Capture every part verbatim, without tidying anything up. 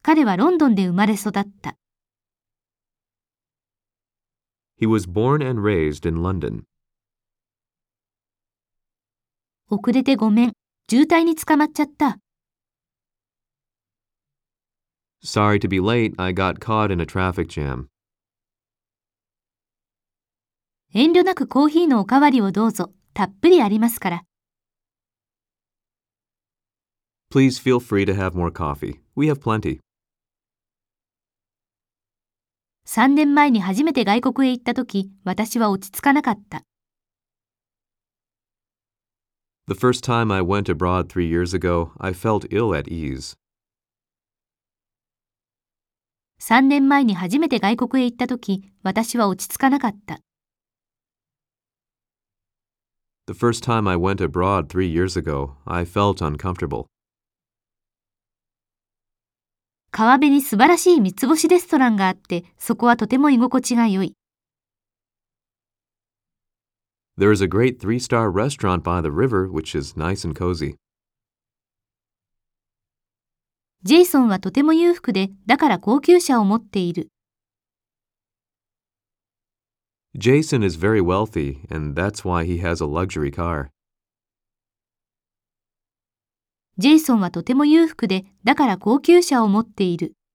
彼はロンドンで生まれ育った。 He was born and raised in London. 遅れてごめん。渋滞に捕まっちゃった。 Sorry to be late, I got caught in a traffic jam. 遠慮なくコーヒーのおかわりをどうぞ。たっぷりありますから。 Please feel free to have more coffee. We have plenty. さんねんまえに初めて外国へ行ったとき、私は落ち着かなかった。 The first time I went abroad three years ago, I felt ill at ease. さんねんまえに初めて外国へ行ったとき、私は落ち着かなかった。 The first time I went abroad three years ago, I felt uncomfortable. 川辺に素晴らしい三つ星レストランがあって、そこはとても居心地が良い。 There is a great three-star restaurant by the river, which is nice and cozy. ジェイソンはとても裕福で、だから高級車を持っている。 Jason is very wealthy, and that's why he has a luxury car. ジェイソンはとても裕福で、だから高級車を持っている。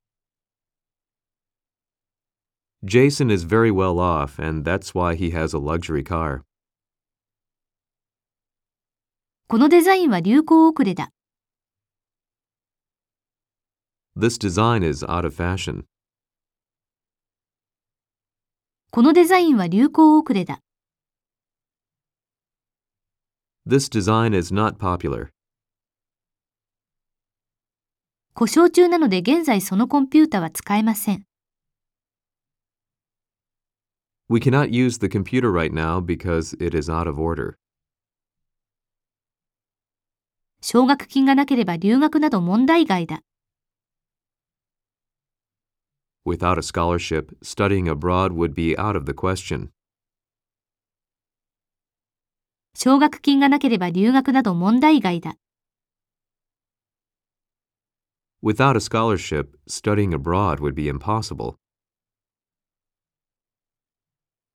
Jason is very well off, and that's why he has a luxury car. このデザインは流行遅れだ。 This design is out of fashion. このデザインは流行遅れだ。 This design is not popular. 故障中なので現在そのコンピュータは使えません。 We cannot use the computer right now because it is out of order. 奨学金がなければ留学など問題外だ。 Without a scholarship, studying abroad would be out of the question. 奨学金がなければ留学など問題外だ。 Without a scholarship, studying abroad would be impossible.